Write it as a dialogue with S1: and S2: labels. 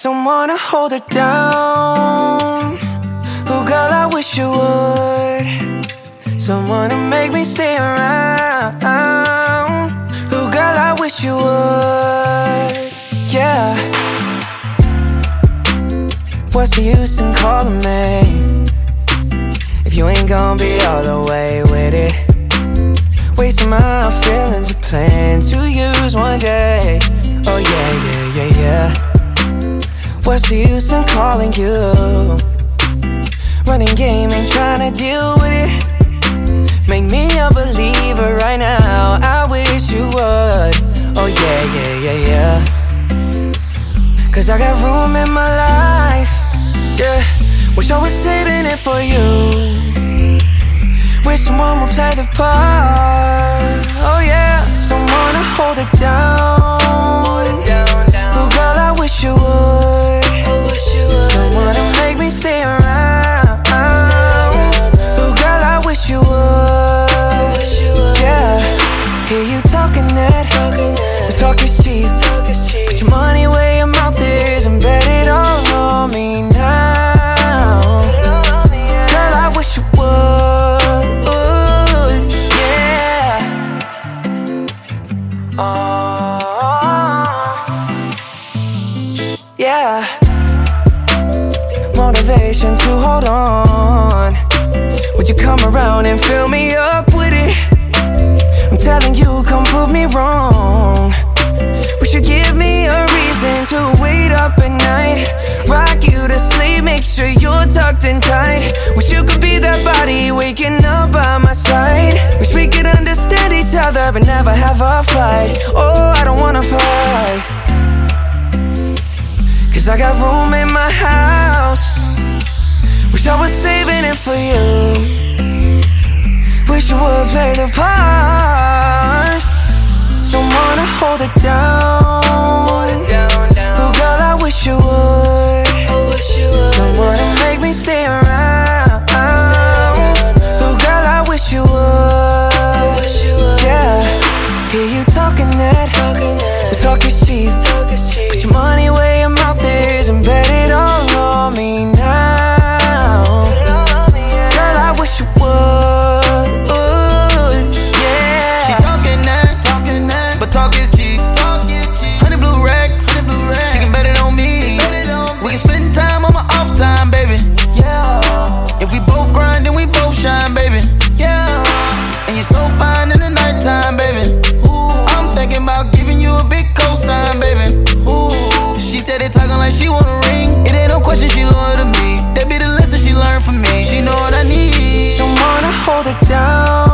S1: someone to hold it down. Oh girl, I wish you would. Someone to make me stay around. Oh girl, I wish you would. Yeah. What's the use in calling me if you ain't gonna be all the way with it? Wasting my feelings, a plan to use one day. Oh yeah, yeah, yeah, yeah. What's the use in calling you? Running game, ain't trying to deal with it. Make me a believer right now, I wish you would. Oh yeah, yeah, yeah, yeah. Cause I got room in my life, yeah. Wish I was saving it for you. Wish someone would play the part. Oh yeah, someone to hold it down. Oh girl, I wish you would. Someone to make me stay around. Oh girl, I wish you would. Yeah, hear you talking that. We talking cheap. Put your money where your mouth is and bet it all on me now. Girl, I wish you would. Yeah. Yeah. Motivation to hold on. Would you come around and fill me up with it? I'm telling you, come prove me wrong. Wish you give me a reason to wait up at night. Rock you to sleep, make sure you're tucked in tight. Wish you could be that body waking up by my side. Wish we could understand each other but never have a fight. Oh, I don't wanna fight, cause I got room in my house. Wish I was saving it for you. Wish you would play the part. Someone to hold it down. Oh girl, I wish you would. Someone to make me stay around. Oh girl, I wish you would. Yeah, hear you talking that. We talking cheap. Put your money where your mouth is and bet it all on me now. Girl, I wish you would. Yeah.
S2: She talking that, but talk is cheap. 100 blue racks, she can bet it on me. We can spend time on my off time, baby. If we both grind, then we both shine, baby. And you're so fine in the nighttime, baby. I'm thinking about giving you a big cosign, baby. She steady talking like she want a ring. It ain't no question she loyal to me. That be the lesson she learned from me. She know what I need.
S1: Someone to hold it down.